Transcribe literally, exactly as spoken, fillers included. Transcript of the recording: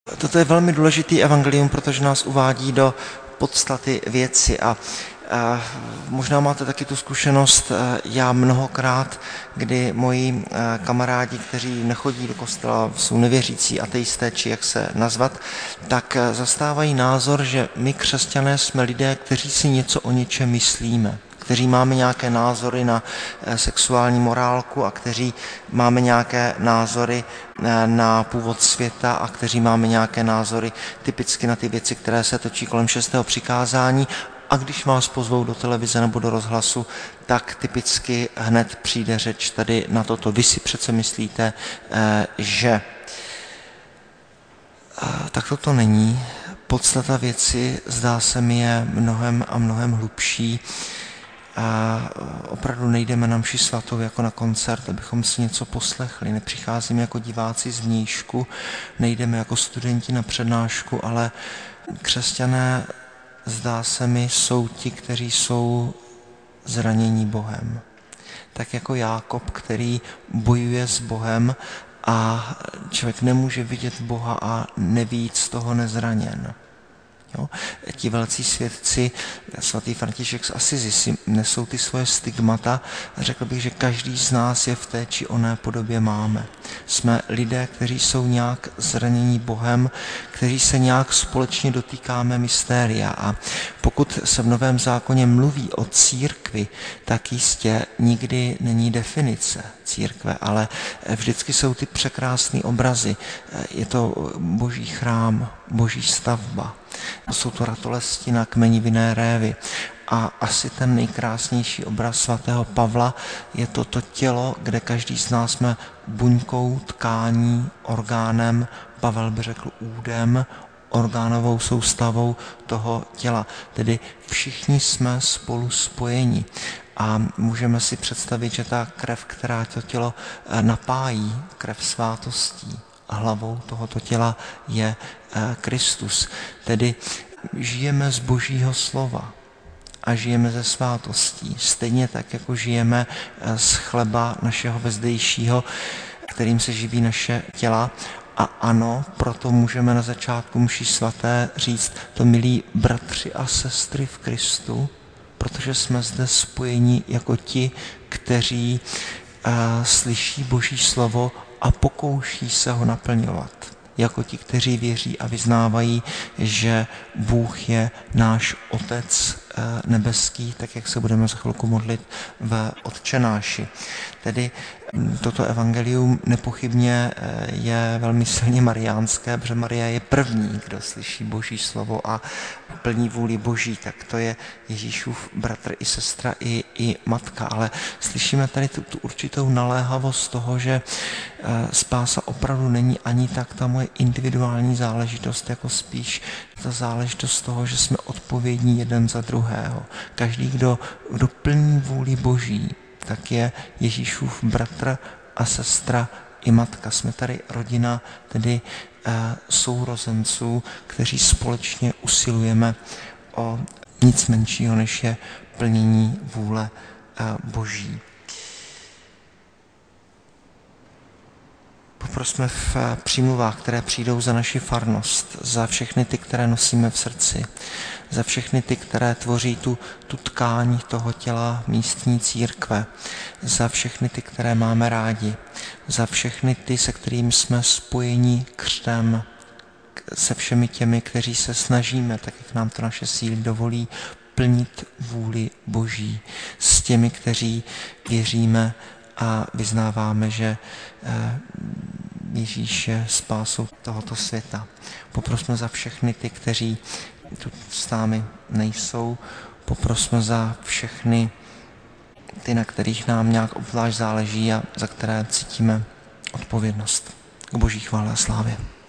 Toto je velmi důležitý evangelium, protože nás uvádí do podstaty věci a a možná máte taky tu zkušenost, já mnohokrát, kdy moji kamarádi, kteří nechodí do kostela, jsou nevěřící, ateisté, či jak se nazvat, tak zastávají názor, že my křesťané jsme lidé, kteří si něco o něčem myslíme, kteří máme nějaké názory na sexuální morálku a kteří máme nějaké názory na původ světa a kteří máme nějaké názory typicky na ty věci, které se točí kolem šestého přikázání. A když vás pozvou do televize nebo do rozhlasu, tak typicky hned přijde řeč tady na toto. Vy si přece myslíte, že tak toto není. Podstata věci, zdá se mi, je mnohem a mnohem hlubší. A opravdu nejdeme na mši svatou jako na koncert, abychom si něco poslechli. Nepřicházíme jako diváci z vnějšku, nejdeme jako studenti na přednášku, ale křesťané, zdá se mi, jsou ti, kteří jsou zranění Bohem. Tak jako Jákob, který bojuje s Bohem a člověk nemůže vidět Boha a nebýt z toho nezraněn. Jo? Ti velcí svědci, svatý František z Asizi, si nesou ty svoje stigmata a řekl bych, že každý z nás je v té či oné podobě máme. Jsme lidé, kteří jsou nějak zranění Bohem, kteří se nějak společně dotýkáme mystéria a pokud se v Novém zákoně mluví o církvi, tak jistě nikdy není definice církve, ale vždycky jsou ty překrásné obrazy. Je to boží chrám, boží stavba. Jsou to ratolesti na kmeni vinné révy. A asi ten nejkrásnější obraz svatého Pavla je toto tělo, kde každý z nás jsme buňkou, tkání, orgánem, Pavel by řekl údem, orgánovou soustavou toho těla. Tedy všichni jsme spolu spojeni. A můžeme si představit, že ta krev, která to tělo napájí, krev svátostí, hlavou tohoto těla je Kristus. Tedy žijeme z Božího slova a žijeme ze svátostí. Stejně tak, jako žijeme z chleba našeho vezdejšího, kterým se živí naše těla. A ano, proto můžeme na začátku mší svaté říct to, milí bratři a sestry v Kristu, protože jsme zde spojeni jako ti, kteří uh, slyší Boží slovo a pokouší se ho naplňovat. Jako ti, kteří věří a vyznávají, že Bůh je náš Otec nebeský, tak jak se budeme za chvilku modlit v Otčenáši. Tedy toto evangelium nepochybně je velmi silně mariánské, protože Maria je první, kdo slyší Boží slovo a plní vůli Boží, tak to je Ježíšův bratr i sestra i, i matka. Ale slyšíme tady tu, tu určitou naléhavost toho, že spása opravdu není ani tak ta moje individuální záležitost, jako spíš ta záležitost toho, že jsme odpovědní jeden za druhého. Každý, kdo, kdo plní vůli Boží, tak je Ježíšův bratr a sestra i matka. Jsme tady rodina, tedy e, sourozenců, kteří společně usilujeme o nic menšího, než je plnění vůle e, Boží. Poprosme v přímluvách, které přijdou za naši farnost, za všechny ty, které nosíme v srdci, za všechny ty, které tvoří tu, tu tkání toho těla místní církve, za všechny ty, které máme rádi, za všechny ty, se kterými jsme spojeni křtem, se všemi těmi, kteří se snažíme, tak jak nám to naše síly dovolí, plnit vůli Boží, s těmi, kteří věříme a vyznáváme, že Ježíš je spásou tohoto světa. Poprosme za všechny ty, kteří tu s námi nejsou. Poprosme za všechny ty, na kterých nám nějak obzvlášť záleží a za které cítíme odpovědnost. K Boží chvále a slávě.